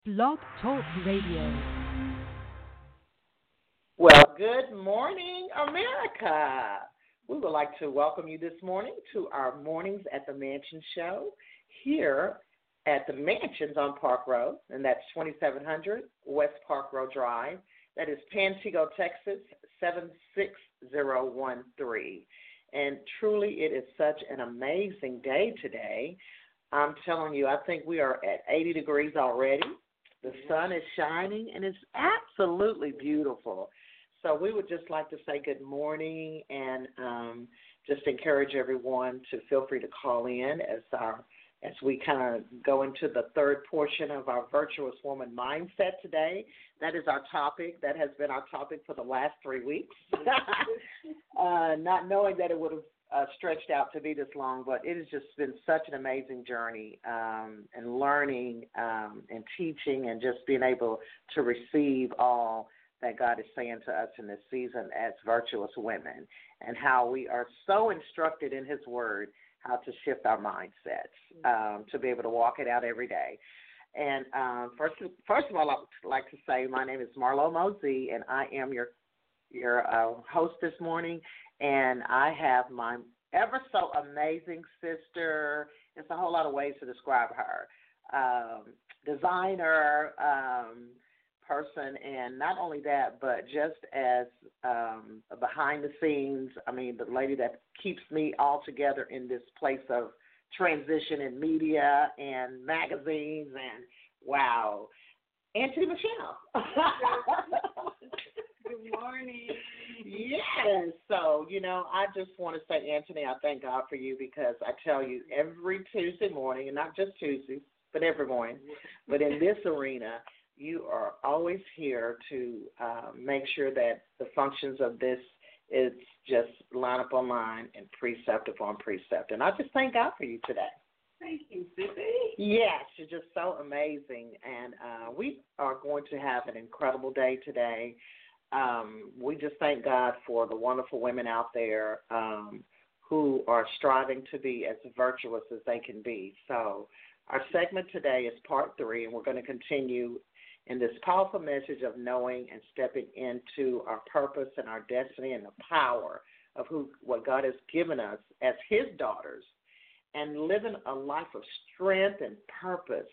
Blog Talk Radio. Well, good morning, America. We would like to welcome you this morning to our Mornings at the Mansion show here at the Mansions on Park Road, and that's 2700 West Park Road Drive. That is Pantego, Texas, 76013. And truly, it is such an amazing day today. I'm telling you, I think we are at 80 degrees already. The sun is shining, and it's absolutely beautiful. So we would just like to say good morning and just encourage everyone to feel free to call in as we kind of go into the third portion of our Virtuous Woman Mindset today. That is our topic. That has been our topic for the last 3 weeks, not knowing that it would have stretched out to be this long, but it has just been such an amazing journey and learning and teaching and just being able to receive all that God is saying to us in this season as virtuous women, and how we are so instructed in His Word how to shift our mindsets to be able to walk it out every day. And first of all, I would like to say my name is Marlo Mosey, and I am your host this morning. And I have my ever so amazing sister. It's a whole lot of ways to describe her. Designer, person, and not only that, but just as behind the scenes, I mean, the lady that keeps me all together in this place of transition in media and magazines, and wow, Auntie Michelle. Good morning. Yes. So, I just want to say, Anthony, I thank God for you, because I tell you, every Tuesday morning, and not just Tuesdays, but every morning, but in this arena, you are always here to make sure that the functions of this is just line up on line and precept upon precept. And I just thank God for you today. Thank you, Sissy. Yes, you're just so amazing. And we are going to have an incredible day today. We just thank God for the wonderful women out there who are striving to be as virtuous as they can be. So our segment today is part 3, and we're going to continue in this powerful message of knowing and stepping into our purpose and our destiny and the power of what God has given us as His daughters, and living a life of strength and purpose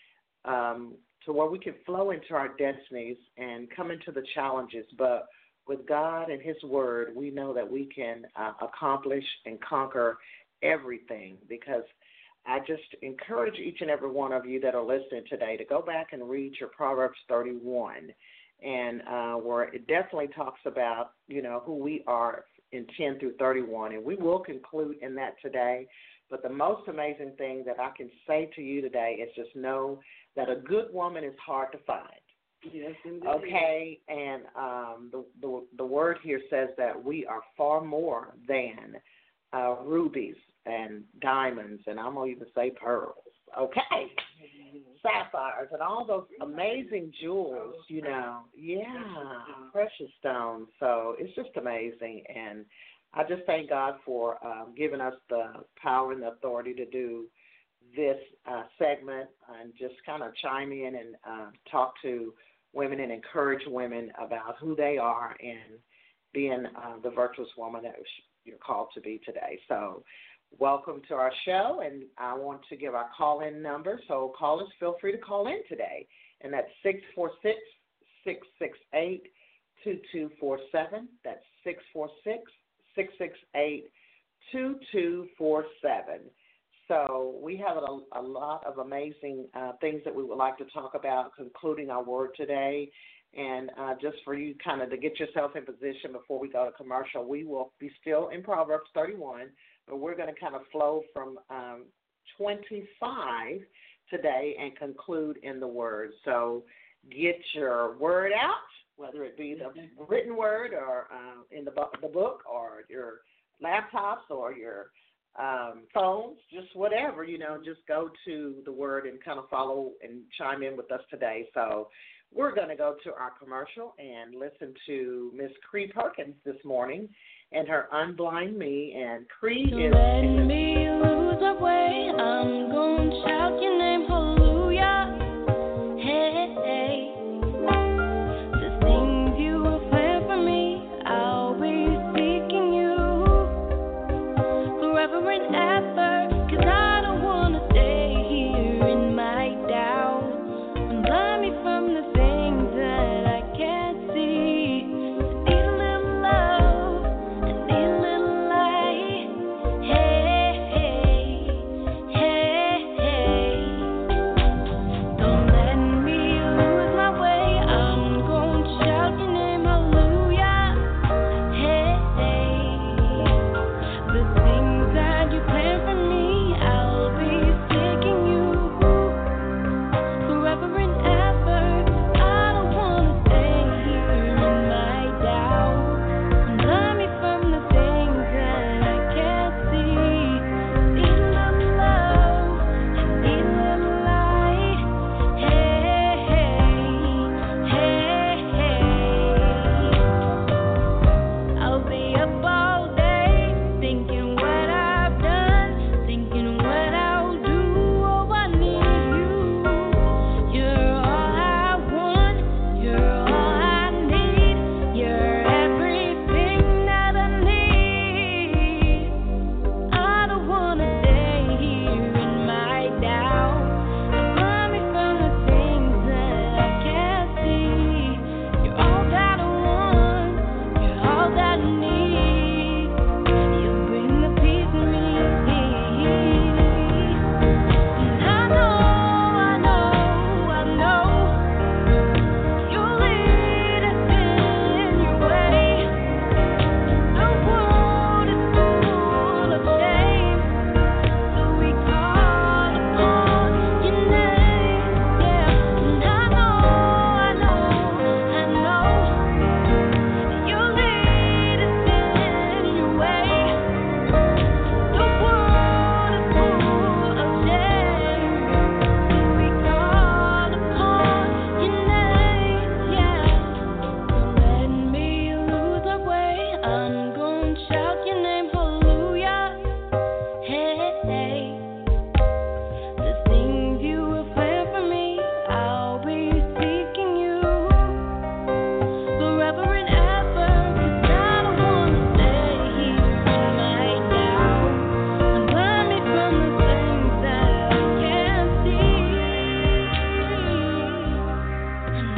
to where we can flow into our destinies and come into the challenges. But with God and His Word, we know that we can accomplish and conquer everything, because I just encourage each and every one of you that are listening today to go back and read your Proverbs 31, and where it definitely talks about, who we are in 10 through 31, and we will conclude in that today. But the most amazing thing that I can say to you today is just know that a good woman is hard to find. Yes, indeed. Okay, and the word here says that we are far more than rubies and diamonds, and I'm going to even say pearls, okay, sapphires, and all those amazing jewels, precious stones. So it's just amazing, and I just thank God for giving us the power and the authority to do this segment and just kind of chime in and talk to women and encourage women about who they are and being the virtuous woman that you're called to be today. So welcome to our show, and I want to give our call-in number. So callers, feel free to call in today, and that's 646-668-2247. That's 646-668-2247. So we have a lot of amazing things that we would like to talk about, concluding our word today. And just for you kind of to get yourself in position before we go to commercial, we will be still in Proverbs 31, but we're going to kind of flow from 25 today and conclude in the Word. So get your word out, whether it be the written word or in the book or your laptops or your phones, just whatever, just go to the Word and kind of follow and chime in with us today. So we're going to go to our commercial and listen to Miss Cree Perkins this morning and her Unblind Me. And Cree is... Let me lose the way. I'm going to shout your name, hallelujah. Hey,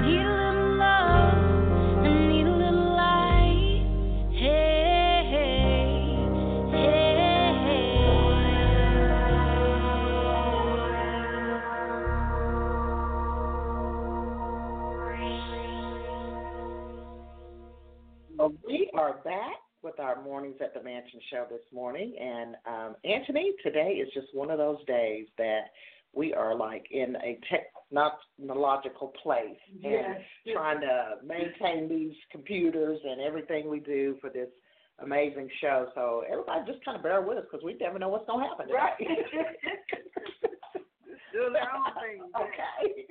need a little love, I need a little light. Hey, hey, We are back with our Mornings at the Mansion show this morning. And Anthony, today is just one of those days that we are like in a technological place and trying to maintain these computers and everything we do for this amazing show. So everybody just kind of bear with us because we never know what's going to happen today. Right. Do their own thing. Okay.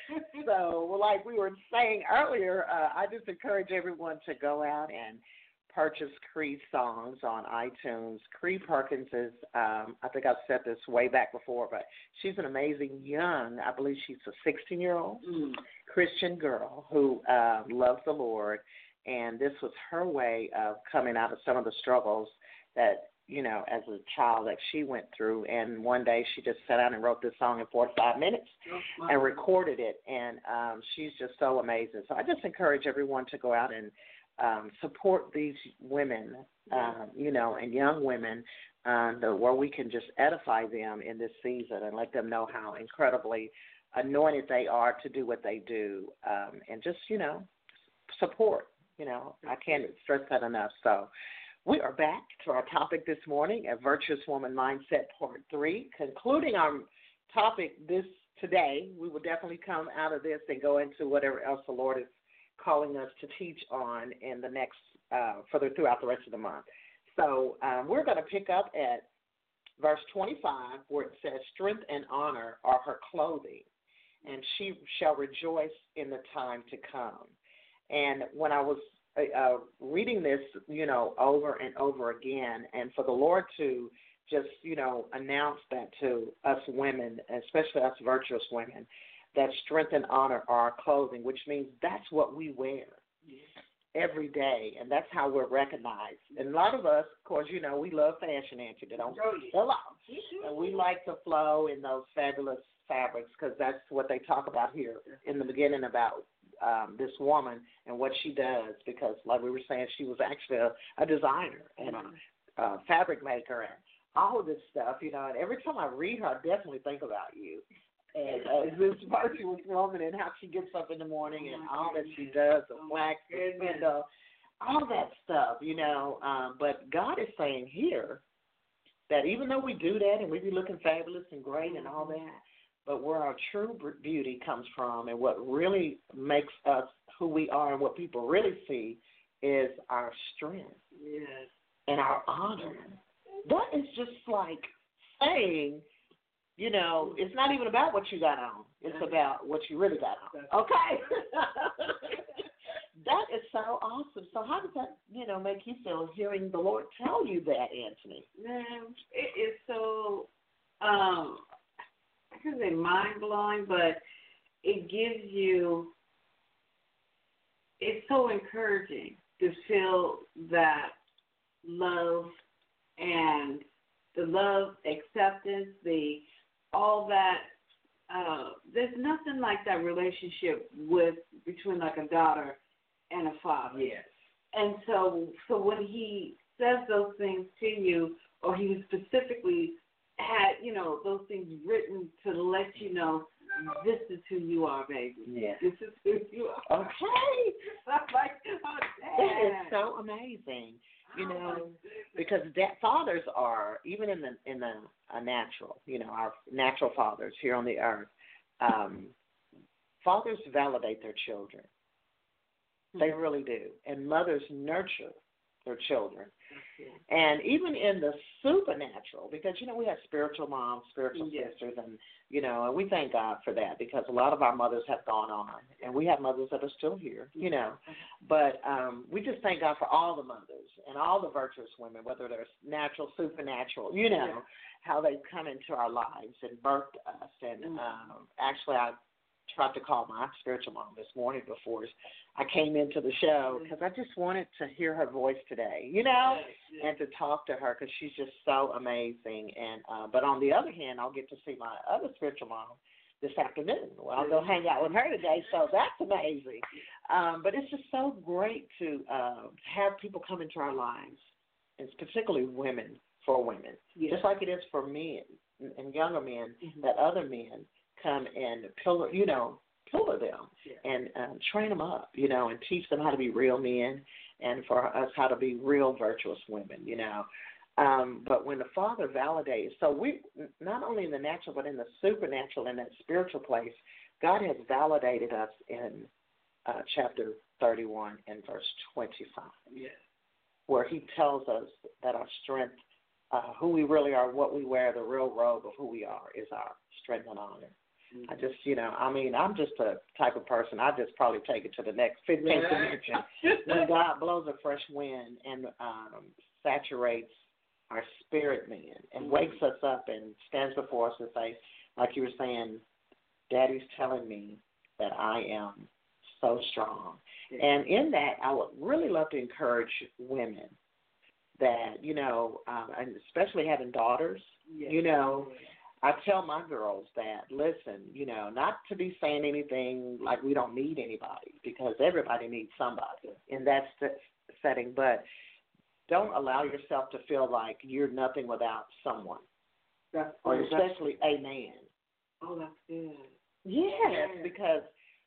So, well, like we were saying earlier, I just encourage everyone to go out and purchase Cree songs on iTunes. Cree Perkins is, I think I've said this way back before, but she's an amazing young, I believe she's a 16-year-old Christian girl who loves the Lord, and this was her way of coming out of some of the struggles that, you know, as a child that she went through. And one day she just sat down and wrote this song in 45 minutes and recorded it, and she's just so amazing. So I just encourage everyone to go out and support these women, you know, and young women, where we can just edify them in this season and let them know how incredibly anointed they are to do what they do, and just, you know, support. You know, I can't stress that enough. So we are back to our topic this morning, A Virtuous Woman Mindset Part 3. Concluding our topic today, we will definitely come out of this and go into whatever else the Lord is calling us to teach on in the next, further throughout the rest of the month. So we're going to pick up at verse 25 where it says, strength and honor are her clothing, and she shall rejoice in the time to come. And when I was reading this, you know, over and over again, and for the Lord to just, you know, announce that to us women, especially us virtuous women, that strength and honor are our clothing, which means that's what we wear every day, and that's how we're recognized. And a lot of us, of course, you know, we love fashion, Auntie, don't we? And we like to flow in those fabulous fabrics because that's what they talk about here in the beginning about this woman and what she does, because like we were saying, she was actually a designer and a fabric maker and all of this stuff, you know. And every time I read her, I definitely think about you and this virtuous woman and how she gets up in the morning and all that she does, the wax, the spindle, all that stuff, you know. But God is saying here that even though we do that and we be looking fabulous and great and all that, but where our true beauty comes from and what really makes us who we are and what people really see is our strength and our honor. That is just like saying, you know, it's not even about what you got on. It's about what you really got on. Okay? That is so awesome. So how does that, you know, make you feel hearing the Lord tell you that, Anthony? Man, it is so, I can say mind-blowing, but it gives you, it's so encouraging to feel that love and the love, acceptance, all that. There's nothing like that relationship between like a daughter and a father. Yes. And so when he says those things to you, or he specifically had, you know, those things written to let you know, this is who you are, baby. Yeah. This is who you are. Okay. I'm like, oh, That is so amazing, you know, because fathers are, even in the natural, you know, our natural fathers here on the earth, fathers validate their children. They really do. And mothers nurture their children. And even in the supernatural, because, you know, we have spiritual moms, spiritual sisters, and, you know, and we thank God for that, because a lot of our mothers have gone on, and we have mothers that are still here, you know. But we just thank God for all the mothers and all the virtuous women, whether they're natural, supernatural, you know, how they've come into our lives and birthed us. And actually, I tried to call my spiritual mom this morning before I came into the show, because I just wanted to hear her voice today, you know, and to talk to her, because she's just so amazing. And but on the other hand, I'll get to see my other spiritual mom, this afternoon. Well, I'll go hang out with her today, so that's amazing. But it's just so great to have people come into our lives, and particularly women for women, just like it is for men and younger men, that other men come and pillar them and train them up, and teach them how to be real men and for us how to be real virtuous women, But when the Father validates, so we, not only in the natural but in the supernatural, in that spiritual place, God has validated us in chapter 31 and verse 25, where he tells us that our strength, who we really are, what we wear, the real robe of who we are is our strength and honor. I just, I'm just a type of person, I just probably take it to the next 15th dimension. When God blows a fresh wind and saturates our spirit man and wakes us up and stands before us and says, like you were saying, Daddy's telling me that I am so strong. And in that, I would really love to encourage women that, and especially having daughters, I tell my girls that, listen, not to be saying anything like we don't need anybody, because everybody needs somebody in that setting, but don't allow yourself to feel like you're nothing without someone, or especially a man. Oh, that's good. Yes, because,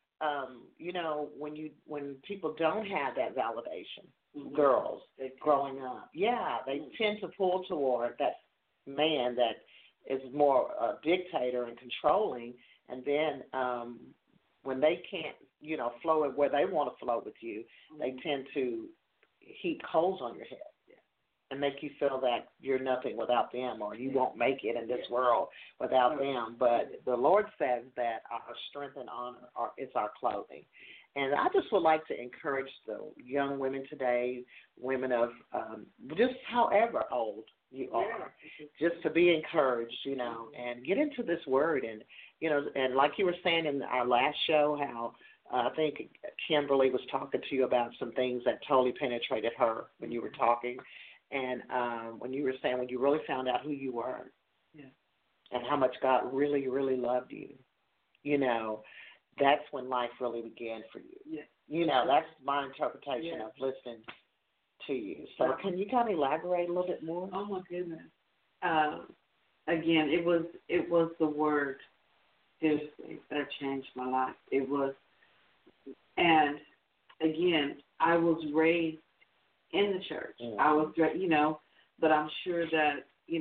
when people don't have that validation, girls growing up, they tend to pull toward that man that is more a dictator and controlling, and then when they can't, flow it where they want to flow with you, they tend to heap coals on your head and make you feel that you're nothing without them, or you won't make it in this world without them. But the Lord says that our strength and honor is our clothing. And I just would like to encourage the young women today, women of just however old you are, just to be encouraged, and get into this word. And, and like you were saying in our last show, how I think Kimberly was talking to you about some things that totally penetrated her when you were talking. And when you were saying when you really found out who you were and how much God really, really loved you, that's when life really began for you. That's my interpretation of listening to you. So can you kind of elaborate a little bit more? Oh, my goodness. Again, it was the word, seriously, that changed my life. It was, and again, I was raised in the church. I was, but I'm sure that,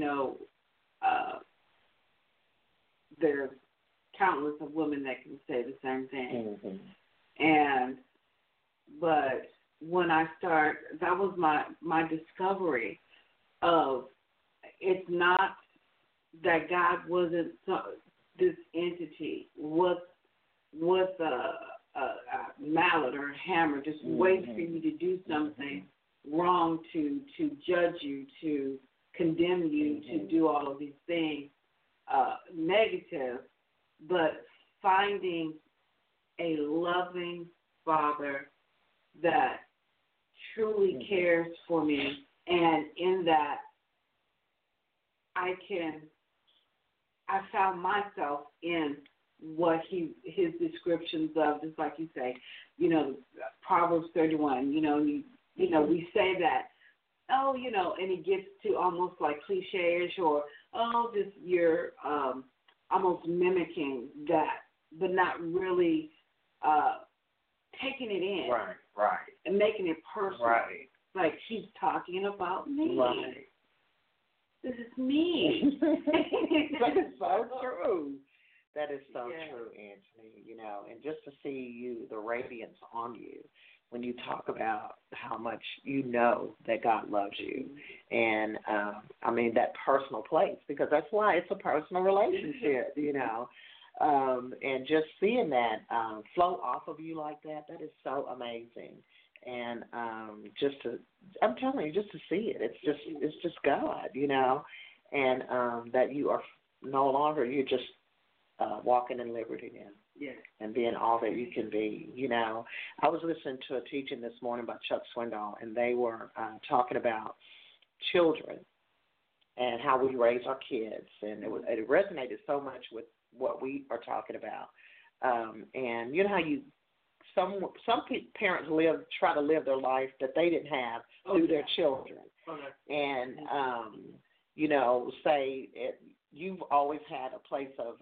there's countless of women that can say the same thing. But when I that was my discovery of, it's not that God wasn't this entity with a mallet or a hammer just waiting for you to do something wrong, to judge you, to condemn you, to do all of these things negative, but finding a loving Father that truly cares for me, and in that I found myself in what his descriptions of, just like you say, Proverbs 31, we say that, and it gets to almost like cliche-ish, or, just you're almost mimicking that, but not really taking it in. Right. And making it personal. Right. Like, he's talking about me. Right. This is me. That is so true. That is so true, Anthony, and just to see you, the radiance on you, when you talk about how much that God loves you, and that personal place, because that's why it's a personal relationship, and just seeing that flow off of you like that is so amazing. And I'm telling you, just to see it, it's just God, and that you are no longer, you're just walking in liberty now. And being all that you can be, I was listening to a teaching this morning by Chuck Swindoll, and they were talking about children and how we raise our kids, and it resonated so much with what we are talking about. And you know how parents try to live their life that they didn't have through their children. Okay. And, you know, you've always had a place of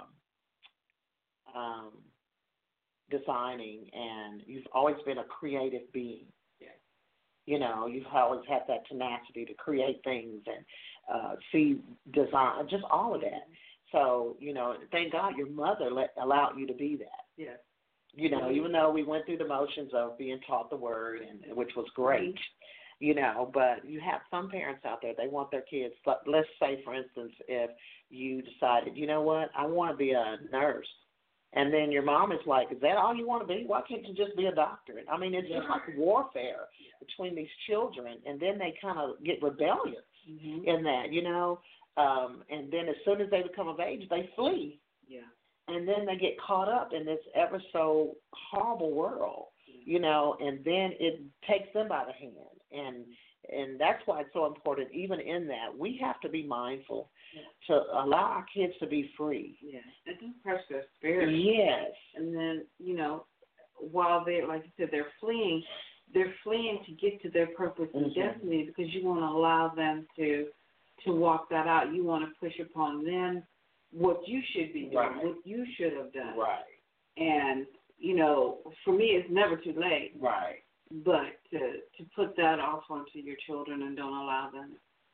designing, and you've always been a creative being. Yeah. You know, you've always had that tenacity to create things and see design, just all of that. So, you know, thank God your mother allowed you to be that. Yes. You know, even though we went through the motions of being taught the word, and which was great, you know, but you have some parents out there, they want their kids, let's say, for instance, if you decided, you know what, I want to be a nurse, and then your mom is like, is that all you want to be? Why can't you just be a doctor? I mean, it's just like warfare between these children, and then they kind of get rebellious in that, you know, and then as soon as they become of age, they flee. Yeah. And then they get caught up in this ever so horrible world, you know, and then it takes them by the hand. And that's why it's so important, even in that, we have to be mindful to allow our kids to be free. Yeah, and don't crush their spirit. Yes. And then, you know, while they're, like you said, they're fleeing to get to their purpose and destiny, because you want to allow them to walk that out. You want to push upon them what you should be doing, what you should have done. Right. And, you know, for me, it's never too late. Right. But to put that off onto your children and don't allow them,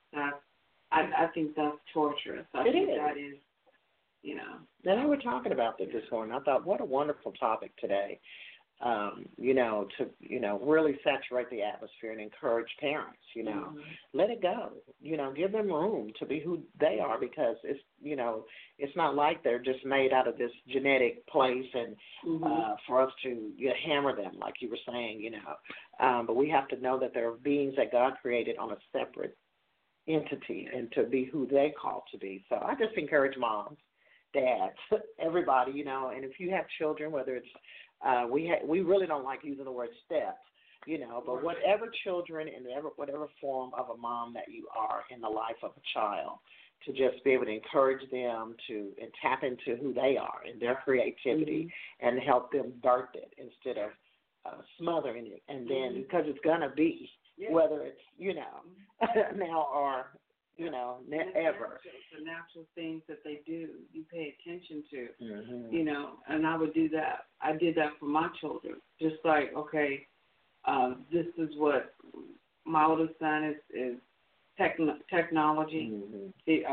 I think that's torturous. I think that is, you know. And we were talking about this morning. I thought, what a wonderful topic today. You know, to, you know, really saturate the atmosphere and encourage parents, you know, let it go, you know, give them room to be who they are, because it's, you know, it's not like they're just made out of this genetic place and for us to hammer them, like you were saying, you know, but we have to know that they're beings that God created on a separate entity and to be who they call to be. So I just encourage moms, dads, everybody, you know, and if you have children, whether it's we really don't like using the word steps, you know, but whatever children and whatever form of a mom that you are in the life of a child, to just be able to encourage them and tap into who they are and their creativity and help them birth it instead of smothering it. And then, because it's going to be, whether it's, you know, now or, you know, ever. The natural things that they do, you pay attention to, you know, and I would do that. I did that for my children. Just like, okay, this is what my oldest son is technology. He's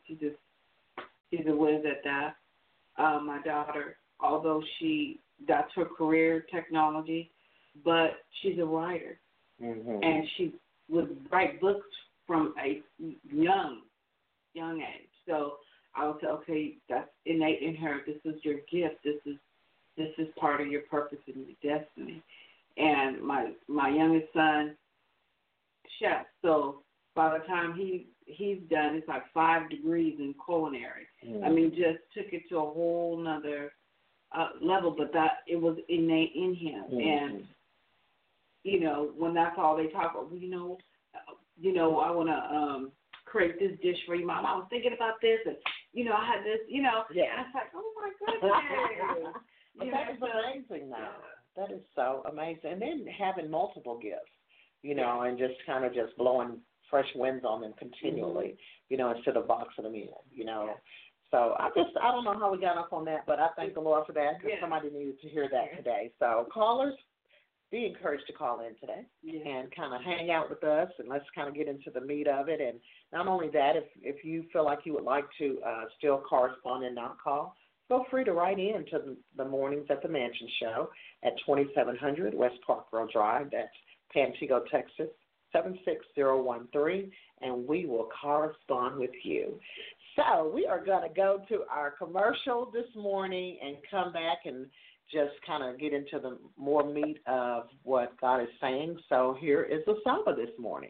a whiz at that. My daughter, although that's her career, technology, but she's a writer. And she would write books from a young age. So I would say, okay, that's innate in her. This is your gift. This is part of your purpose and your destiny. And my youngest son, chef. So by the time he's done, it's like 5 degrees in culinary. I mean, just took it to a whole nother level. But that it was innate in him. And you know, when that's all they talk about, you know, I want to create this dish for you, Mom. I was thinking about this, and, you know, I had this, you know. Yeah. And I was like, oh, my goodness. But that is amazing, though. That is so amazing. And then having multiple gifts, you know, and just kind of just blowing fresh winds on them continually, you know, instead of boxing them in, you know. So I don't know how we got off on that, but I thank the Lord for that, because somebody needed to hear that today. So callers, be encouraged to call in today and kind of hang out with us, and let's kind of get into the meat of it. And not only that, if you feel like you would like to still correspond and not call, feel free to write in to the Mornings at the Mansion show at 2700 West Park Road Drive. That's Pantego, Texas, 76013, and we will correspond with you. So we are going to go to our commercial this morning and come back and just kind of get into the more meat of what God is saying. So here is the song this morning.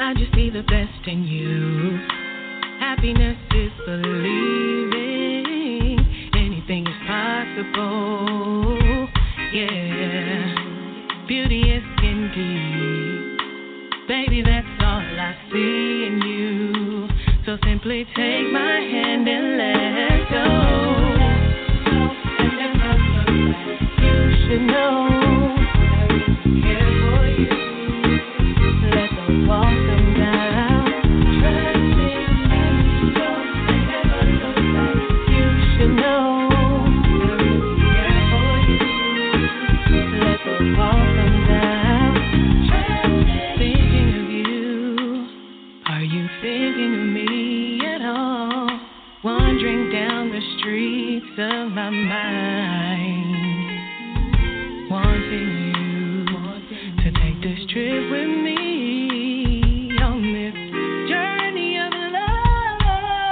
I just see the best in you. Happiness is believing anything is possible. Yeah, beauty is skin deep. Baby, that's all I see in you. So simply take my hand and let's go. And if I look back, you should know I really care for you. Let the walls come down. Trust me, so and if I look back, you should know I really care for you. Let the walls come down. Thinking of you. Are you thinking of me at all? Wandering down the streets of my mind, wanting you to take this trip with me on this journey of love.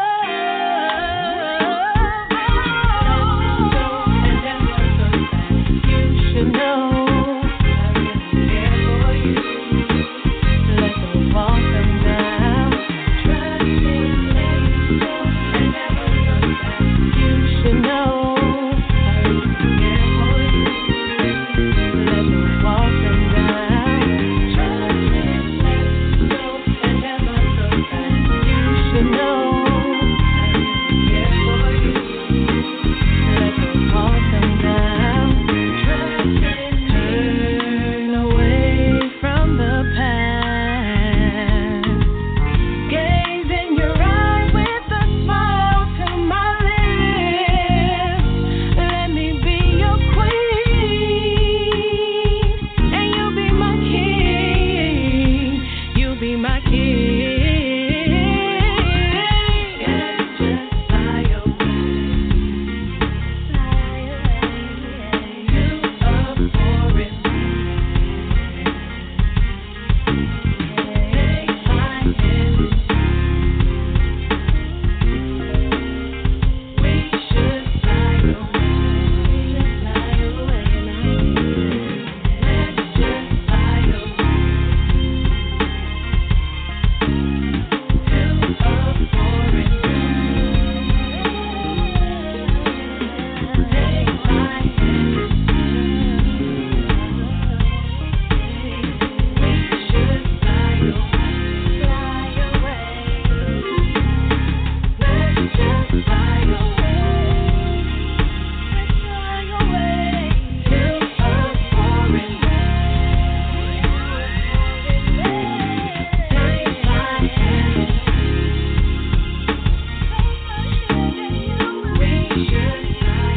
And never look back. You should know I really care for you. Let the walls come down. Trust me, let go and never look back. You should know I really care for you. Let the walls come down. Trust me, let go and never look back. You should know I really care for you. Let the walls come down. Trust me, turn away from the past. Gaze in your eyes with a smile to my lips. Let me be your queen, and you'll be my king. You'll be my king. Let's just fly away to a foreign land. Take my hand. We should fly away. Let's just fly away to a foreign land. Take my hand. We should fly away. Let's just fly away. To a foreign land. Take my hand. We should fly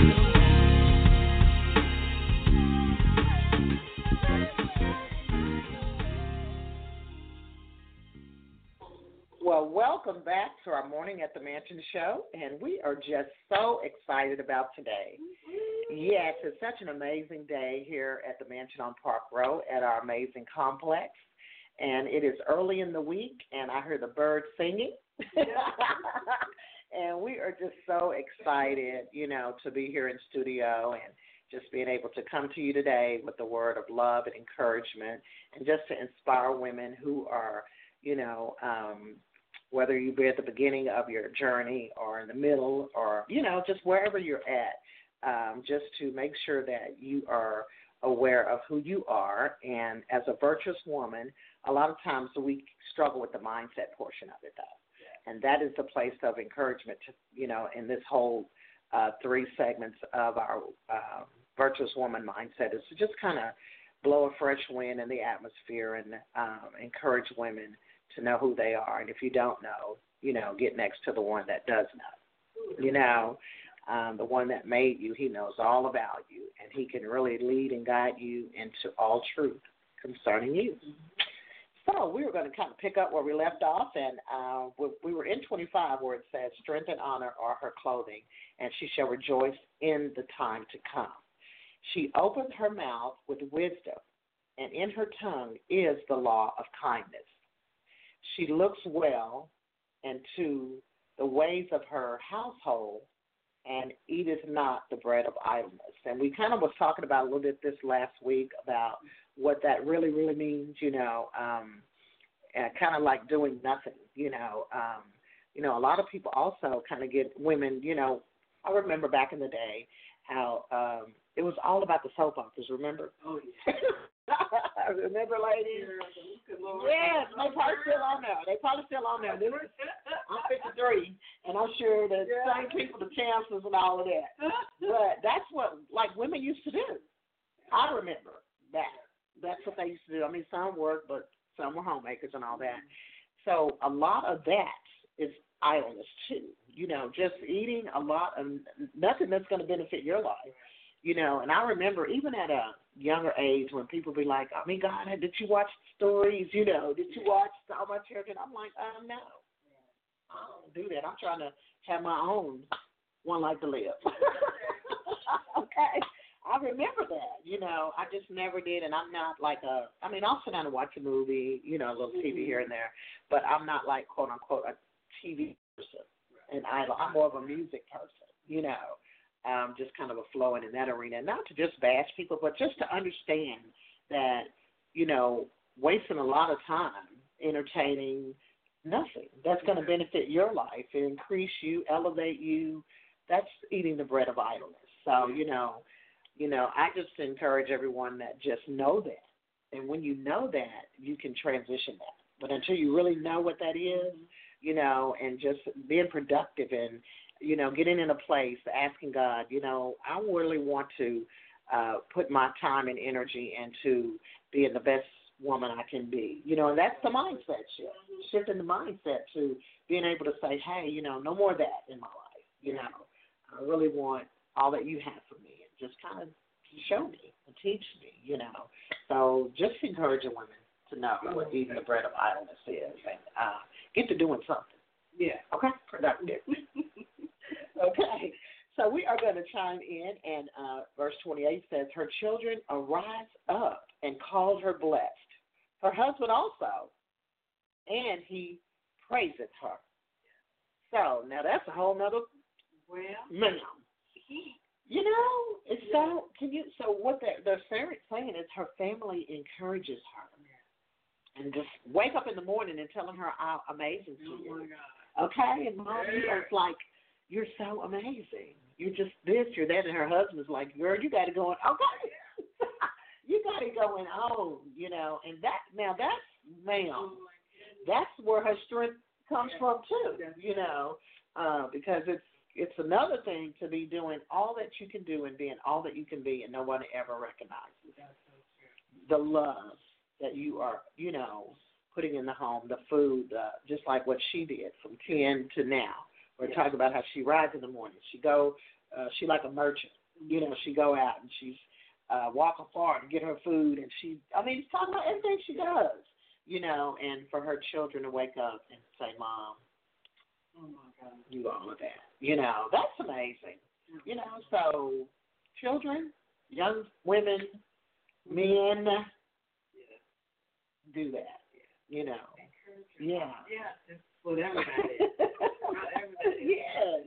Well, welcome back to our Morning at the Mansion show, and we are just so excited about today. Yes, it's such an amazing day here at the Mansion on Park Row at our amazing complex, and it is early in the week, and I hear the birds singing, and we are just so excited, to be here in studio and just being able to come to you today with the word of love and encouragement, and just to inspire women who are, whether you be at the beginning of your journey or in the middle or, just wherever you're at, just to make sure that you are aware of who you are. And as a virtuous woman, a lot of times we struggle with the mindset portion of it, though. And that is the place of encouragement, to, in this whole 3 segments of our virtuous woman mindset, is to just kind of blow a fresh wind in the atmosphere and encourage women to know who they are. And if you don't know, get next to the one that does know. The one that made you, he knows all about you, and he can really lead and guide you into all truth concerning you. So we were going to kind of pick up where we left off, and we were in 25 where it says, strength and honor are her clothing, and she shall rejoice in the time to come. She opens her mouth with wisdom, and in her tongue is the law of kindness. She looks well into the ways of her household, and eateth not the bread of idleness. And we kind of was talking about a little bit this last week about what that really, really means, kind of like doing nothing, a lot of people also kind of get women, I remember back in the day how it was all about the soap operas, remember? Oh, yeah. Remember, ladies? Yes, they probably still on there. I'm 53, and I'm sure the same people, the chances and all of that. But that's what, like, women used to do. I remember that. That's what they used to do. I mean, some worked, but some were homemakers and all that. So a lot of that is idleness, too. Just eating a lot of nothing that's going to benefit your life. And I remember even at a younger age when people be like, I mean, God, did you watch the stories? Did you watch All My Children? I'm like, no. I don't do that. I'm trying to have my own One Life to Live. Okay. I remember that, I just never did, and I'm not like I'll sit down and watch a movie, a little TV here and there, but I'm not like, quote, unquote, a TV person, and I'm more of a music person, just kind of a flowing in that arena, not to just bash people, but just to understand that, wasting a lot of time entertaining nothing that's going to benefit your life, increase you, elevate you, that's eating the bread of idleness. So, I just encourage everyone that just know that. And when you know that, you can transition that. But until you really know what that is, and just being productive and, getting in a place, asking God, I really want to put my time and energy into being the best woman I can be. And that's the mindset shift, shifting the mindset to being able to say, hey, no more of that in my life. I really want all that you have for me. Just kind of show me and teach me, So just encouraging women to know what eating the bread of idleness is and get to doing something. Yeah. Okay? Productive. Okay. So we are going to chime in, and verse 28 says, her children arise up and called her blessed. Her husband also, and he praiseth her. So now that's a whole nother ma'am. It's so, so what they're saying is her family encourages her. And just wake up in the morning and telling her how amazing she is. Oh, my God. Okay? And Mom, it's like, you're so amazing. You're just this, you're that. And her husband's like, girl, you got it going. Okay. You got it going on, And that's, ma'am, that's where her strength comes from, too, because it's another thing to be doing all that you can do and being all that you can be and no one ever recognizes the love that you are, putting in the home, the food, just like what she did from 10 to now. We're talking about how she rides in the morning. She like a merchant. She go out and she's walking far to get her food, and she's talking about everything she does, and for her children to wake up and say, Mom, oh my God, you all of that. That's amazing. So children, young women, men, do that. Yeah. Yeah, just whatever that is. Yes.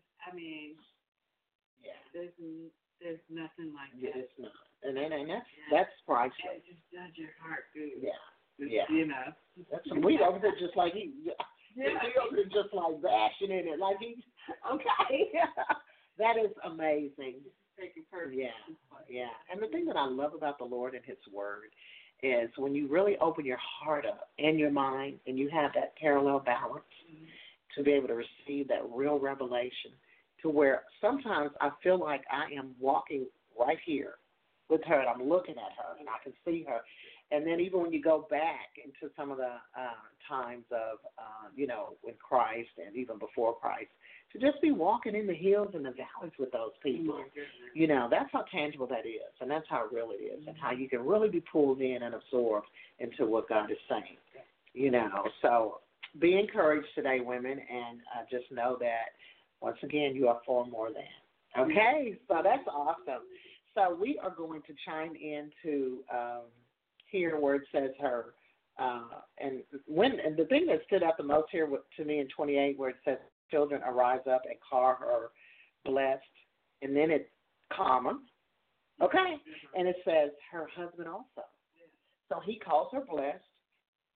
There's nothing like Yeah, that. it's not. And that's priceless. It just does your heart good. Yeah. That's some weed over there just like he. Yeah. We over there just like bashing in it. Like he's okay. That is amazing. Taking purpose. Yeah. And the thing that I love about the Lord and His Word is when you really open your heart up and your mind and you have that parallel balance to be able to receive that real revelation to where sometimes I feel like I am walking right here with her and I'm looking at her and I can see her. And then even when you go back into some of the times of, with Christ and even before Christ, to just be walking in the hills and the valleys with those people, that's how tangible that is, and that's how real it is, and how you can really be pulled in and absorbed into what God is saying, So be encouraged today, women, and just know that, once again, you are far more than. Okay? So that's awesome. So we are going to chime into here where it says her, and the thing that stood out the most here to me in 28 where it says, children arise up and call her blessed, and then it's comma, okay? And it says her husband also. So he calls her blessed,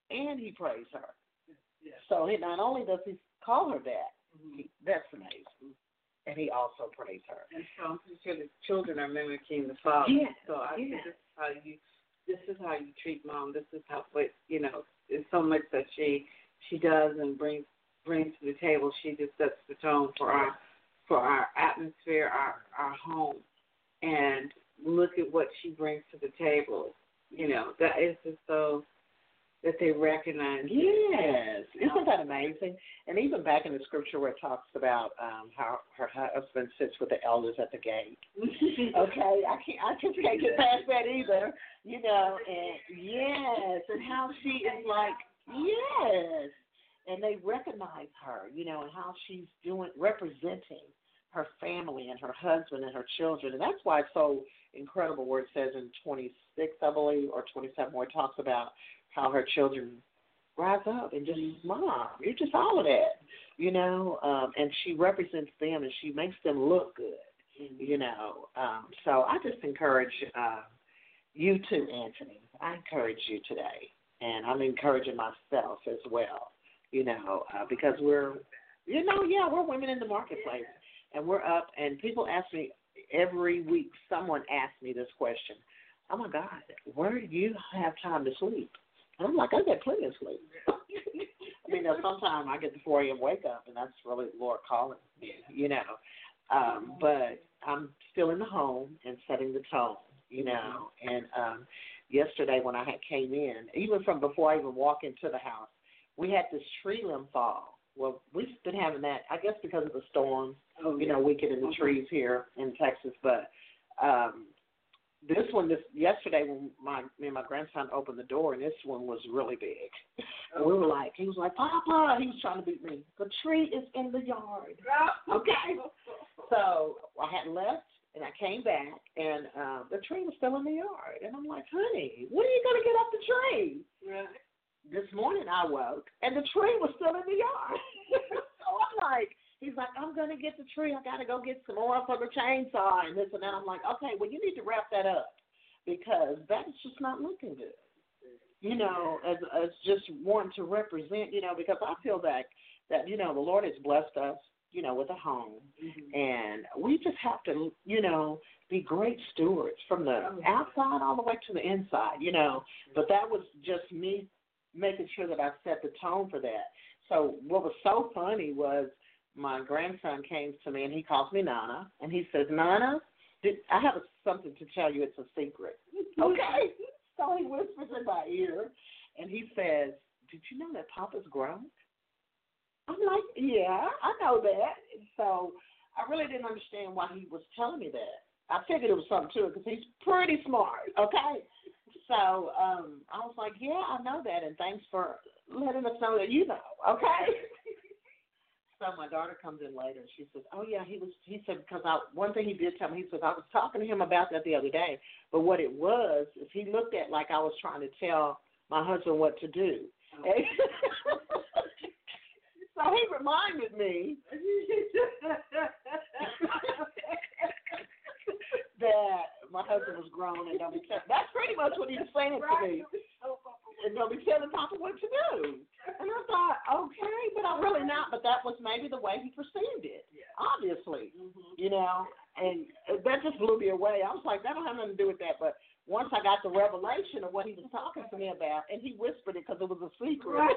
and he prays her. Yeah. So not only does he call her that, Mhm. that's amazing, and he also prays her. And so I'm pretty sure the children are mimicking the father. Yes, So I think yes. this is how you treat mom. This is how, it's so much that she does and brings to the table. She just sets the tone for our atmosphere, our home, and look at what she brings to the table. That is just so that they recognize. Yes, isn't that amazing? And even back in the scripture where it talks about how her husband sits with the elders at the gate. Okay, I just can't get past that either. And yes, and how she is like, yes, and they recognize her, and how she's representing her family and her husband and her children, and that's why it's so incredible where it says in 26, I believe, or 27, where it talks about how her children rise up and just, Mom, you're just all of that, and she represents them and she makes them look good, So I just encourage you too, Anthony. I encourage you today, and I'm encouraging myself as well, because we're women in the marketplace, and we're up, and people ask me every week, someone asks me this question, oh, my God, where do you have time to sleep? And I'm like, I get plenty of sleep. I mean, sometimes I get the 4 a.m. wake up, and that's really the Lord calling me, but I'm still in the home and setting the tone, And yesterday when I came in, even from before I even walked into the house, we had this tree limb fall. Well, we've been having that, I guess, because of the storms, we get in the trees here in Texas. But yesterday when me and my grandson opened the door, and this one was really big. And he was like, Papa, he was trying to beat me. The tree is in the yard. Okay. So I had left, and I came back, and the tree was still in the yard. And I'm like, honey, when are you going to get up the tree? Right. This morning I woke, and the tree was still in the yard. So I'm like, he's like, I'm going to get the tree. I got to go get some oil for the chainsaw and this and that. I'm like, okay, well, you need to wrap that up because that is just not looking good. As just wanting to represent, because I feel that the Lord has blessed us, with a home. Mm-hmm. And we just have to, be great stewards from the outside all the way to the inside, But that was just me making sure that I set the tone for that. So what was so funny was my grandson came to me, and he calls me Nana, and he says, Nana, I have something to tell you. It's a secret. Okay? So he whispers in my ear, and he says, did you know that Papa's grown? I'm like, yeah, I know that. So I really didn't understand why he was telling me that. I figured it was something to it because he's pretty smart, okay? So I was like, yeah, I know that, and thanks for letting us know that you know, okay? So my daughter comes in later, and she says, oh, yeah, he said, because one thing he did tell me, he says, I was talking to him about that the other day, but what it was is he looked at like I was trying to tell my husband what to do. Okay. So he reminded me that my husband was grown and don't be telling. That's pretty much what he was saying to me. And don't be telling Papa what to do. And I thought, okay, but I'm really not. But that was maybe the way he perceived it, obviously, And that just blew me away. I was like, that don't have nothing to do with that. But once I got the revelation of what he was talking to me about, and he whispered it because it was a secret. Right.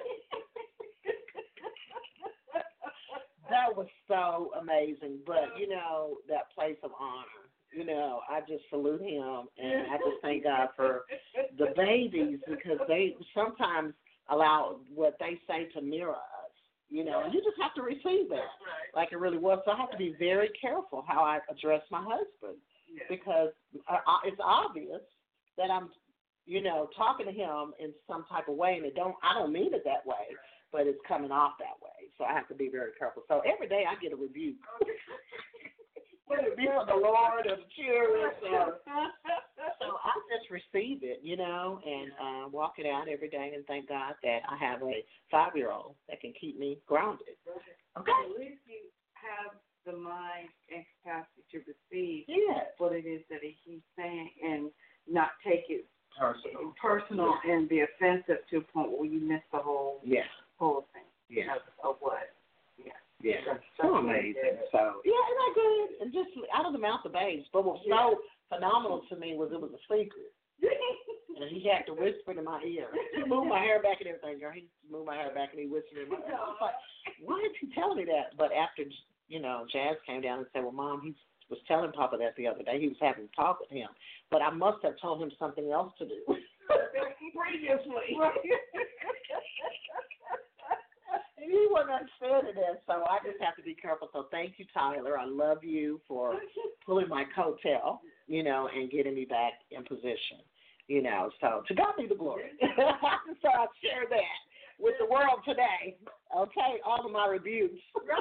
That was so amazing. But, that place of honor. I just salute him, and I just thank God for the babies because they sometimes allow what they say to mirror us, and you just have to receive that like it really was. So I have to be very careful how I address my husband because it's obvious that I'm, talking to him in some type of way, and I don't mean it that way, but it's coming off that way. So I have to be very careful. So every day I get a rebuke. Whether it be from the Lord or the children. So I just receive it, and walk it out every day and thank God that I have a 5-year-old that can keep me grounded. Okay. At least you have the mind and capacity to receive what it is that he's saying and not take it personal and be offensive to a point where you miss the whole thing Yeah. of what. Yeah. So amazing. So, yeah, isn't that good? And just out of the mouth of babes. But what was so phenomenal to me was it was a secret. And he had to whisper in my ear. He moved my hair back and everything, girl. He moved my hair back and he whispered in my ear. I was like, why is he telling me that? But after, Jazz came down and said, well, Mom, he was telling Papa that the other day. He was having a talk with him. But I must have told him something else to do. Previously. He wasn't understanding that, so I just have to be careful. So thank you, Tyler. I love you for pulling my coattail, and getting me back in position, So to God be the glory. So I share that with the world today, okay? All of my rebukes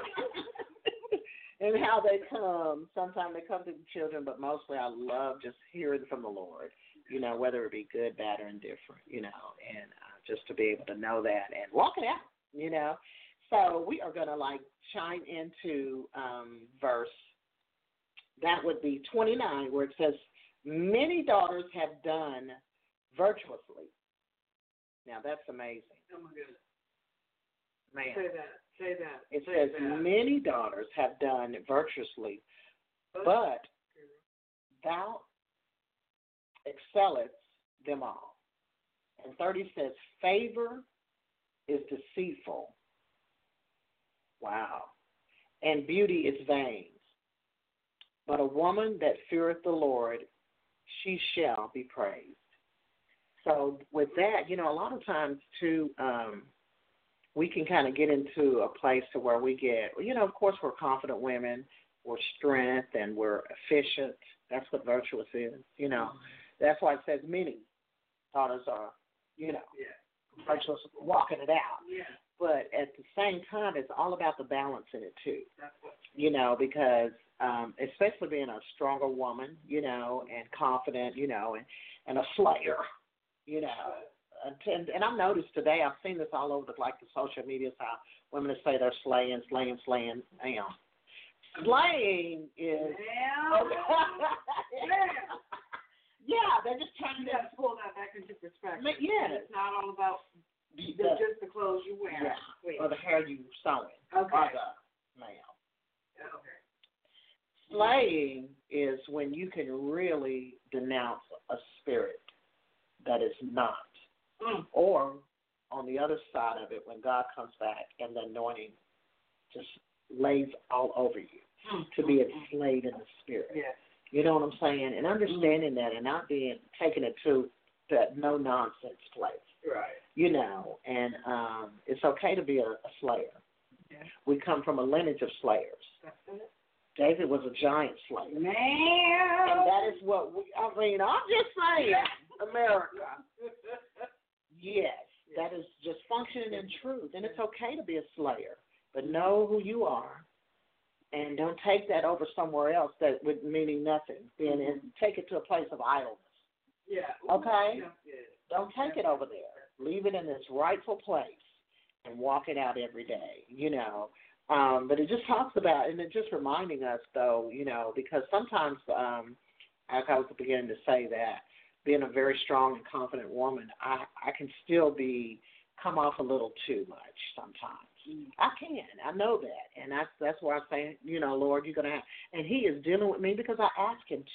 and how they come. Sometimes they come to the children, but mostly I love just hearing from the Lord, whether it be good, bad, or indifferent, and just to be able to know that and walk it out. So we are going to chime into verse, that would be 29, where it says, many daughters have done virtuously. Now that's amazing. Oh my goodness. Man. Say that. It says, many daughters have done virtuously, but thou excellest them all. And 30 says, favor is deceitful. Wow. And beauty is vain. But a woman that feareth the Lord, she shall be praised. So with that, a lot of times too, we can kind of get into a place to where we get, of course we're confident women, we're strength, and we're efficient. That's what virtuous is, That's why it says many daughters are, virtuous, walking it out. Yeah. But at the same time, it's all about the balance in it too. Because especially being a stronger woman, and confident, and a slayer, And I've noticed today, I've seen this all over the social media, how women say they're slaying. Slaying is. Yeah, they're just trying to pull that back into perspective. Yeah. It's not all about just the clothes you wear. Yeah. Or the hair you sewing. Okay. Or the male. Okay. Slaying is when you can really denounce a spirit that is not. Or on the other side of it, when God comes back and the anointing just lays all over you to be enslaved in the spirit. Yes. You know what I'm saying? And understanding that and not taking it to that no-nonsense place. Right. And it's okay to be a slayer. Yeah. We come from a lineage of slayers. That's it. David was a giant slayer. Man. And that is what I'm just saying, America. Yes, that is just functioning in truth. And it's okay to be a slayer, but know who you are. And don't take that over somewhere else that would meaning nothing. And take it to a place of idleness. Yeah. Okay? Yeah. Don't take it over there. Leave it in its rightful place and walk it out every day, But it just talks about, and it just reminding us, though, because sometimes, as I was beginning to say that, being a very strong and confident woman, I can still come off a little too much sometimes. I can. I know that. And that's why I say, Lord, you're going to have. And he is dealing with me because I asked him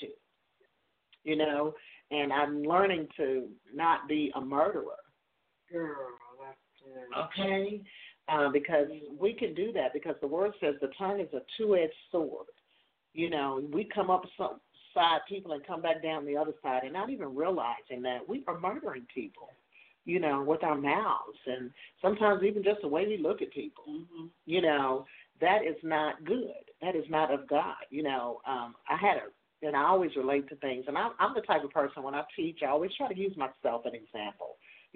to, and I'm learning to not be a murderer. Girl, that's good. Okay? Because we can do that because the word says the tongue is a two-edged sword. We come up some side people and come back down the other side and not even realizing that we are murdering people. With our mouths, and sometimes even just the way we look at people, that is not good. That is not of God. And I always relate to things, and I'm the type of person, when I teach, I always try to use myself as an example.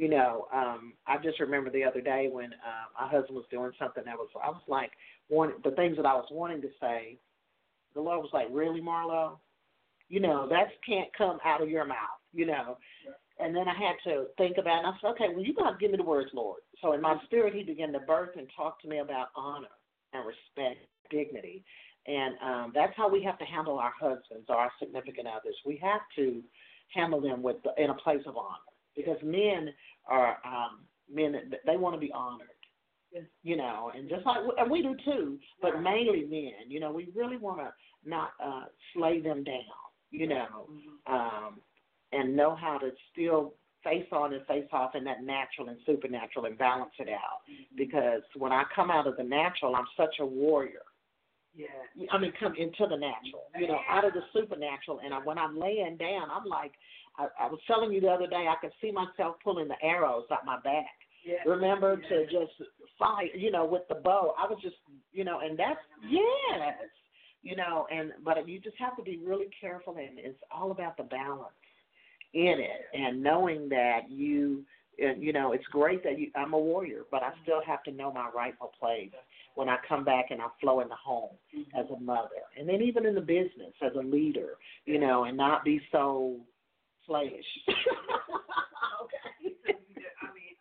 I just remember the other day when my husband was doing something I was like, the things that I was wanting to say, the Lord was like, really, Marlo? That can't come out of your mouth, And then I had to think about it, and I said, okay, well, you got to give me the words, Lord. So in my spirit, he began to birth and talk to me about honor and respect, dignity. And that's how we have to handle our husbands or our significant others. We have to handle them in a place of honor, because men are they want to be honored. You know, and just like and we do too, but mainly men. You know, we really want to not slay them down. You know, and know how to still face on and face off in that natural and supernatural and balance it out. Because when I come out of the natural, I'm such a warrior. Yeah. I mean, come into the natural, you know, out of the supernatural. And when I'm laying down, I'm like, I was telling you the other day, I could see myself pulling the arrows out my back. Yeah. Remember to just fire, you know, with the bow. I was just, you know, and that's, yes, you know, but you just have to be really careful, and it's all about the balance in it, and knowing that you know, it's great that I'm a warrior, but I still have to know my rightful place when I come back and I flow in the home as a mother, and then even in the business as a leader, you know, and not be so slavish. Okay. I mean,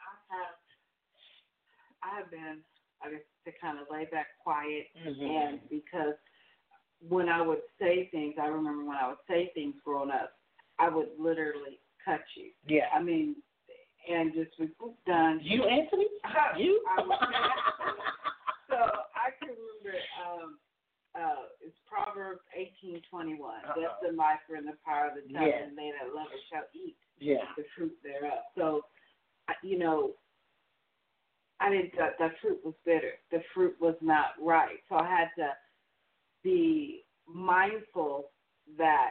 I have been, I guess, to kind of lay back quiet, and because when I would say things, I remember when I would say things growing up, I would literally cut you. Yeah. I mean, and just be done. You, Anthony? You? So I can remember it's Proverbs 18:21. Death and life are in the power of the tongue, and they that love it shall eat the fruit thereof. So, you know, I didn't. The fruit was bitter. The fruit was not right. So I had to be mindful that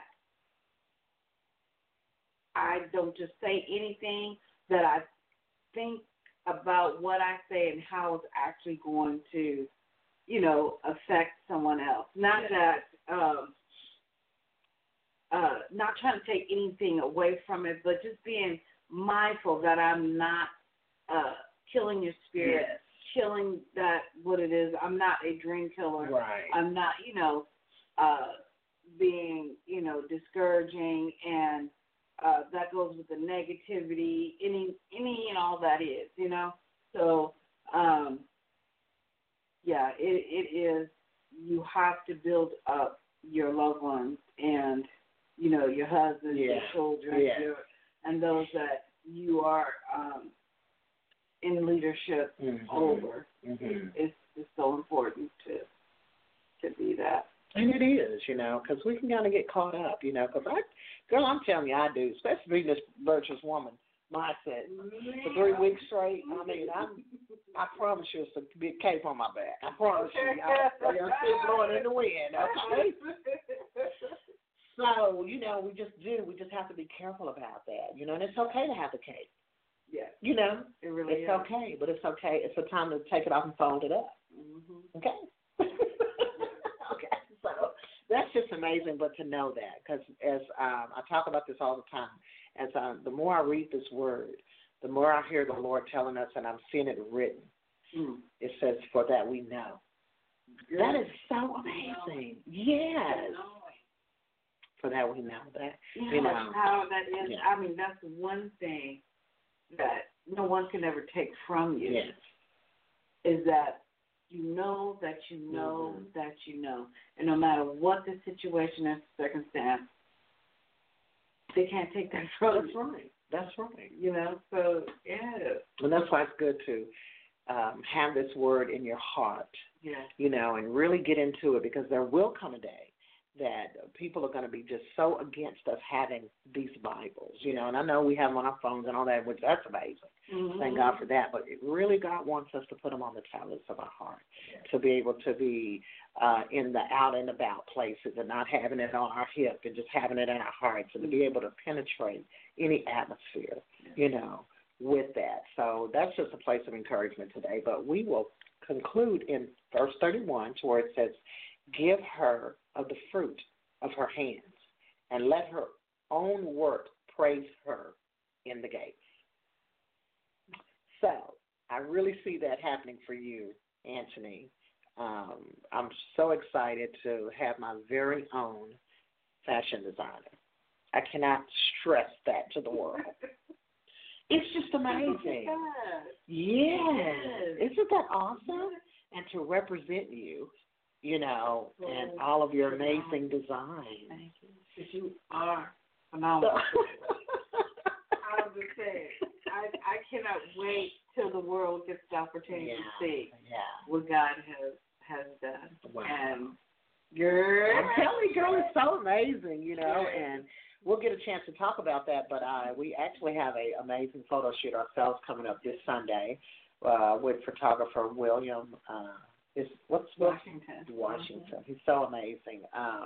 I don't just say anything, that I think about what I say and how it's actually going to, you know, affect someone else. Not that, not trying to take anything away from it, but just being mindful that I'm not killing your spirit, killing that what it is. I'm not a dream killer. Right. I'm not, you know, being, you know, discouraging, and that goes with the negativity, any and all that is, you know. So, it is. You have to build up your loved ones, and you know, your husband, your children, and those that you are in leadership over. It's so important to be that. And it is, you know, because we can kind of get caught up, you know, because I'm telling you, I do, especially being this virtuous woman mindset for 3 weeks straight. I mean, I promise you it's a big cape on my back. I promise you. I'm still blowing in the wind, okay? So, you know, we just have to be careful about that, you know, and it's okay to have the cape. Yeah. You know, it really it's okay, but it's okay. It's a time to take it off and fold it up. Okay? Okay. So that's just amazing, but to know that, because as I talk about this all the time, as the more I read this word, the more I hear the Lord telling us, and I'm seeing it written. It says, "For that we know." Good. That is so amazing. Yes. For that we know that. You know how that is. Yeah. I mean, that's one thing that no one can ever take from you. Yes. Is that you know that you know that you know. And no matter what the situation and circumstance, they can't take that from you. That's right. You know, so, yeah. And that's why it's good to have this word in your heart, you know, and really get into it, because there will come a day that people are going to be just so against us having these Bibles, you know, and I know we have them on our phones and all that, which that's amazing. Thank God for that. But really God wants us to put them on the tablets of our heart, to be able to be in the out and about places and not having it on our hip and just having it in our hearts, and to be able to penetrate any atmosphere, you know, with that. So that's just a place of encouragement today. But we will conclude in verse 31 to where it says, "Give her of the fruit of her hands, and let her own work praise her in the gates." So I really see that happening for you, Anthony. I'm so excited to have my very own fashion designer. I cannot stress that to the world. It's just amazing. Yes. Isn't that awesome? And to represent you, you know, and all of your amazing designs. Thank you. Because you are phenomenal. I'm just saying, I cannot wait till the world gets the opportunity to see what God has done. Wow. And girl, I'm telling you, girl, it's so amazing, and we'll get a chance to talk about that, but we actually have an amazing photo shoot ourselves coming up this Sunday with photographer William Washington. He's so amazing.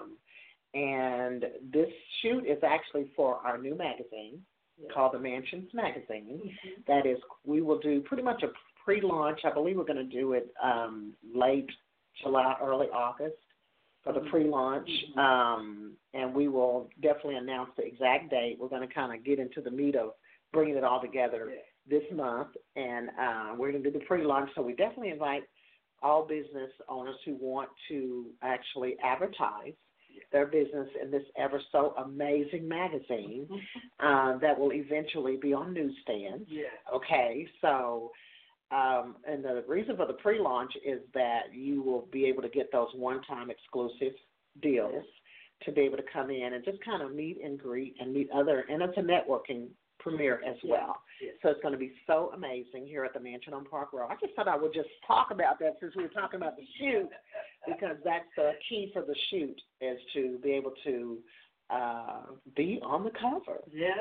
And this shoot is actually for our new magazine called The Mansions Magazine. Mm-hmm. That is, we will do pretty much a pre-launch. I believe we're going to do it late July, early August for the pre-launch. And we will definitely announce the exact date. We're going to kind of get into the meat of bringing it all together this month. And we're going to do the pre-launch. So we definitely invite all business owners who want to actually advertise their business in this ever so amazing magazine that will eventually be on newsstands. Okay, so and the reason for the pre-launch is that you will be able to get those one-time exclusive deals to be able to come in and just kind of meet and greet and meet other, and it's a networking premiere as well. So it's going to be so amazing here at the Mansion on Park Row. I just thought I would just talk about that since we were talking about the shoot, because that's the key for the shoot is to be able to be on the cover.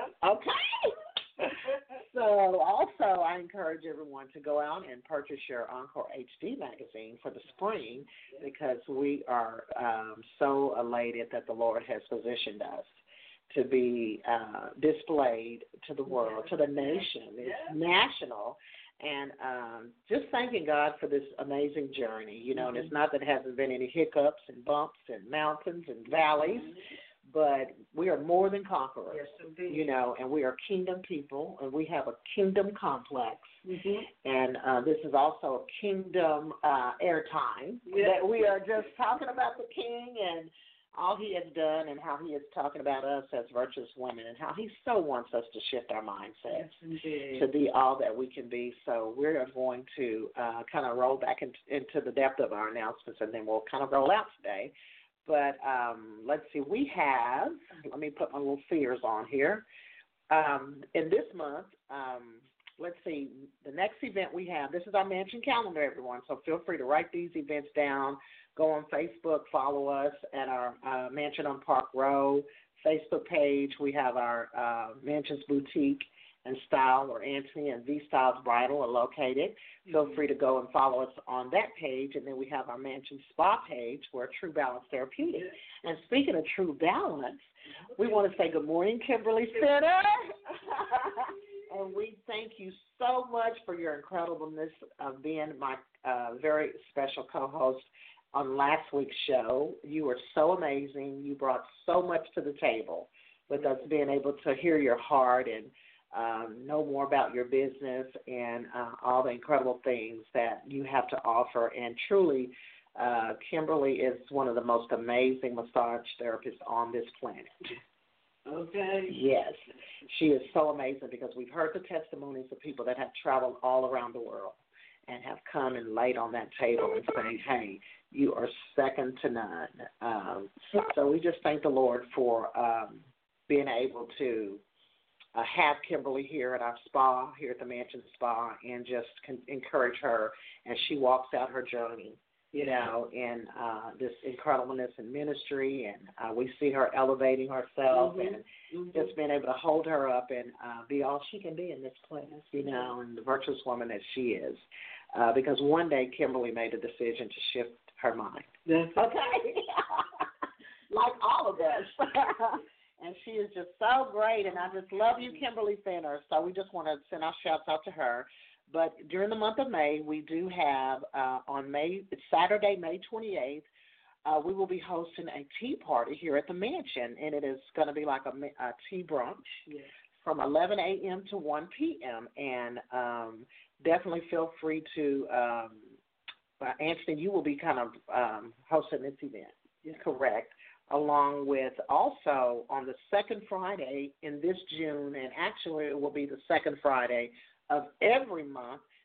Okay. So also I encourage everyone to go out and purchase your Encore HD magazine for the spring, because we are so elated that the Lord has positioned us to be displayed to the world, to the nation. It's national. And just thanking God for this amazing journey, and it's not that it hasn't been any hiccups and bumps and mountains and valleys, but we are more than conquerors, and we are kingdom people, and we have a kingdom complex. And this is also a kingdom airtime that we are just talking about the King and all he has done and how he is talking about us as virtuous women and how he so wants us to shift our mindset to be all that we can be. So we're going to kind of roll back into the depth of our announcements, and then we'll kind of roll out today. But let's see, let me put my little fears on here. In this month, let's see, the next event we have, this is our Mansion calendar, everyone, so feel free to write these events down. Go on Facebook, follow us at our Mansion on Park Row Facebook page. We have our Mansions Boutique and Style, where Anthony and V Styles Bridal are located. Feel free to go and follow us on that page. And then we have our Mansion Spa page, where True Balance Therapeutics. And speaking of True Balance, we want to say good morning, Kimberly Sitter. And we thank you so much for your incredibleness of being my very special co-host on last week's show. You were so amazing. You brought so much to the table with us being able to hear your heart and know more about your business and all the incredible things that you have to offer. And truly, Kimberly is one of the most amazing massage therapists on this planet. Okay. Yes. She is so amazing, because we've heard the testimonies of people that have traveled all around the world and have come and laid on that table and saying, hey, you are second to none. So we just thank the Lord for being able to have Kimberly here at our spa, here at the Mansion Spa, and just encourage her as she walks out her journey, in this incredibleness in ministry. And we see her elevating herself and just being able to hold her up and be all she can be in this place, and the virtuous woman that she is. Because one day Kimberly made a decision to shift her mind. Okay? Like all of us. And she is just so great, and I just love you, Kimberly Fenner. So we just want to send our shouts out to her. But during the month of May, we do have it's Saturday, May 28th, we will be hosting a tea party here at the Mansion, and it is going to be like a tea brunch from 11 a.m. to 1 p.m. And definitely feel free to, Anthony, you will be kind of hosting this event, correct? Along with also on the second Friday in this June, and actually it will be the second Friday of every month,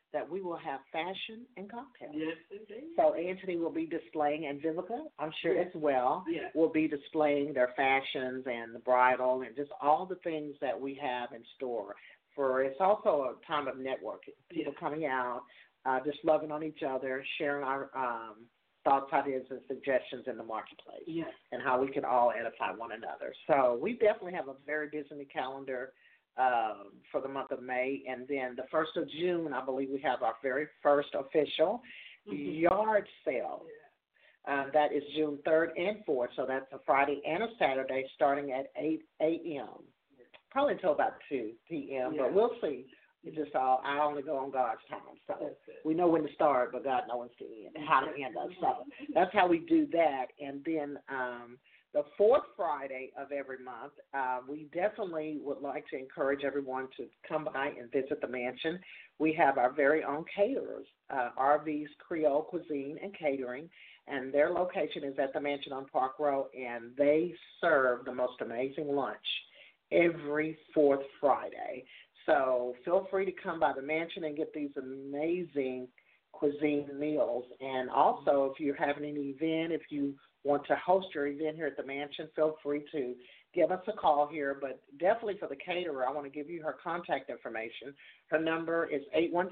that we will have fashion and cocktails. Yes, indeed. So Anthony will be displaying, and Vivica, I'm sure Yes. as well, Yes. will be displaying their fashions and the bridal and just all the things that we have in store. For it's also a time of networking. People coming out, just loving on each other, sharing our thoughts, ideas, and suggestions in the marketplace, and how we can all edify one another. So we definitely have a very busy calendar for the month of May, and then the 1st of June, I believe we have our very first official yard sale. That is June 3rd and 4th, so that's a Friday and a Saturday starting at 8 a.m., probably until about 2 p.m., but we'll see. It's just I only go on God's time, so we know when to start, but God knows when to end, how to end us. So that's how we do that, and then the fourth Friday of every month, we definitely would like to encourage everyone to come by and visit the mansion. We have our very own caterers, RV's Creole Cuisine and Catering, and their location is at the mansion on Park Row, and they serve the most amazing lunch every fourth Friday. So feel free to come by the mansion and get these amazing cuisine meals. And also, if you're having an event, if you want to host your event here at the mansion, feel free to give us a call here. But definitely for the caterer, I want to give you her contact information. Her number is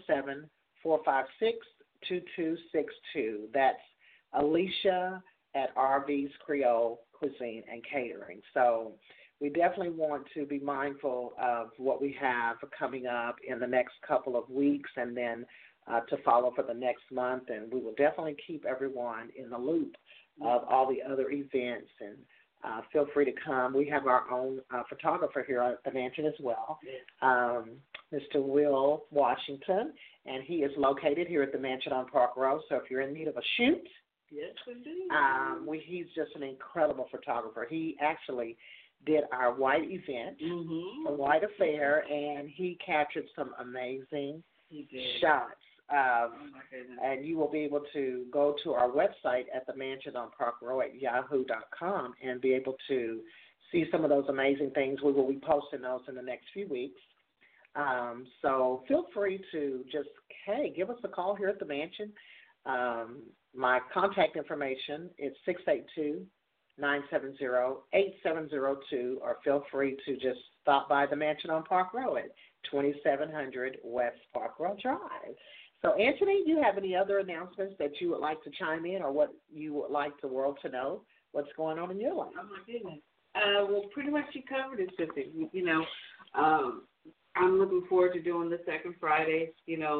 817-456-2262. That's Alicia at RV's Creole Cuisine and Catering. So we definitely want to be mindful of what we have coming up in the next couple of weeks, and then to follow for the next month. And we will definitely keep everyone in the loop of all the other events, and feel free to come. We have our own photographer here at the mansion as well, Mr. Will Washington, and he is located here at the mansion on Park Row. So if you're in need of a shoot, he's just an incredible photographer. He actually did our white event, the White Affair, and he captured some amazing shots. And you will be able to go to our website at the mansion on Park Row at yahoo.com and be able to see some of those amazing things. We will be posting those in the next few weeks. So feel free to just, give us a call here at the mansion. My contact information is 682-970-8702, or feel free to just stop by the mansion on Park Row at 2700 West Park Row Drive. So, Anthony, do you have any other announcements that you would like to chime in, or what you would like the world to know? What's going on in your life? Oh, my goodness. Well, pretty much you covered it, Sissy. I'm looking forward to doing the second Fridays,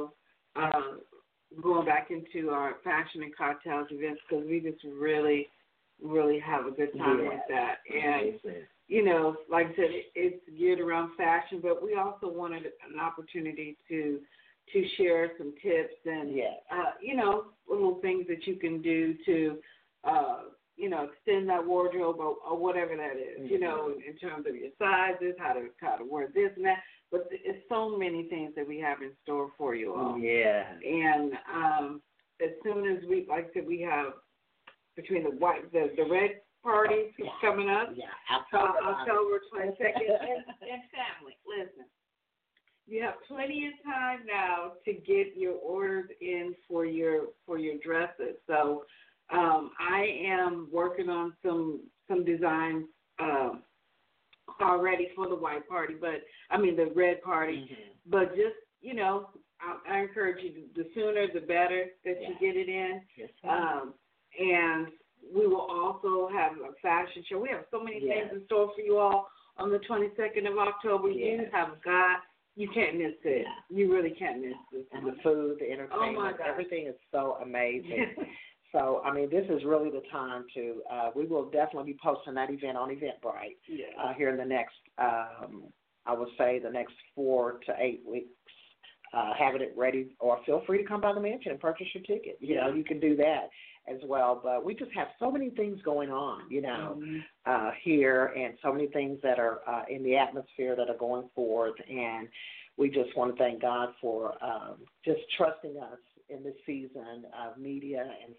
going back into our fashion and cocktails events, because we just really, really have a good time with that. And, like I said, it's geared around fashion, but we also wanted an opportunity to share some tips and, little things that you can do to, extend that wardrobe or whatever that is, in terms of your sizes, how to wear this and that. But it's so many things that we have in store for you all. Yeah. And as soon as we have between the red party coming up, October 22nd, and family, listen. You have plenty of time now to get your orders in for your dresses. So I am working on some designs already for the white party, the red party. But just I encourage you, the sooner the better that you get it in. Yes, and we will also have a fashion show. We have so many things in store for you all on the 22nd of October. You have got. You can't miss it. You really can't miss this. And the food, the entertainment, everything is so amazing. So, this is really the time to, we will definitely be posting that event on Eventbrite here in the next, I would say the next 4 to 8 weeks, having it ready, or feel free to come by the mansion and purchase your ticket. You can do that as well. But we just have so many things going on, here, and so many things that are in the atmosphere that are going forth. And we just want to thank God for just trusting us in this season of media and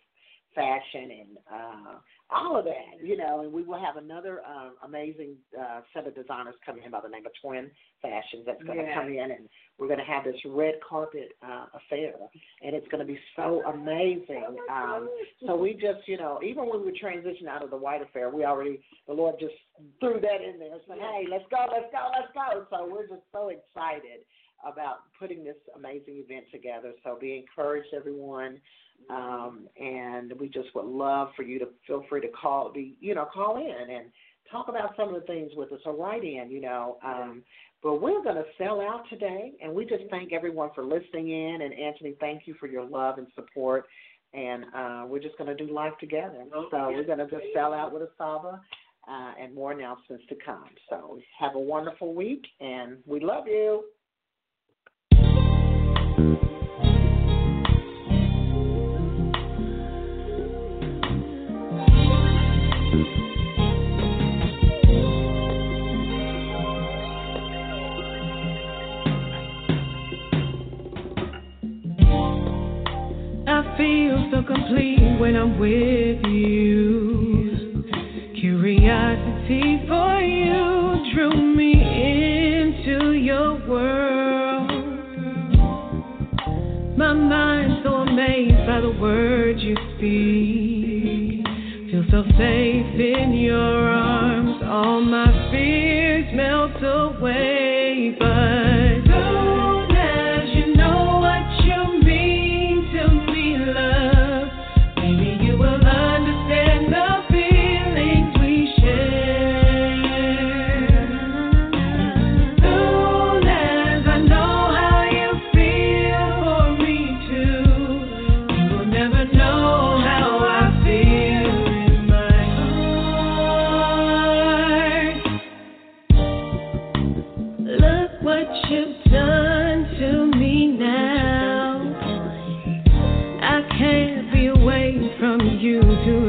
fashion and all of that, you know. And we will have another amazing set of designers coming in by the name of Twin Fashions that's going to come in, and we're going to have this red carpet affair, and it's going to be so amazing. So we just, you know, even when we transitioned out of the white affair, the Lord just threw that in there, saying, hey, let's go. So we're just so excited about putting this amazing event together. So be encouraged, everyone. And we just would love for you to feel free to call in and talk about some of the things with us, or write in, you know. But we're going to sell out today, and we just thank everyone for listening in. And Anthony, thank you for your love and support. And we're just going to do life together. So we're going to just sell out with Asaba, and more announcements to come. So have a wonderful week, and we love you. I feel so complete when I'm with you. Curiosity for you drew me into your world. My mind's so amazed by the words you speak. Feel so safe in your arms. All my fears melt away, but soon as you know what you mean to me, love, maybe you will understand the feelings we share. Soon as I know how you feel for me too, you will never know how I feel in my heart. Look what you've done to me now. I can't be away from you too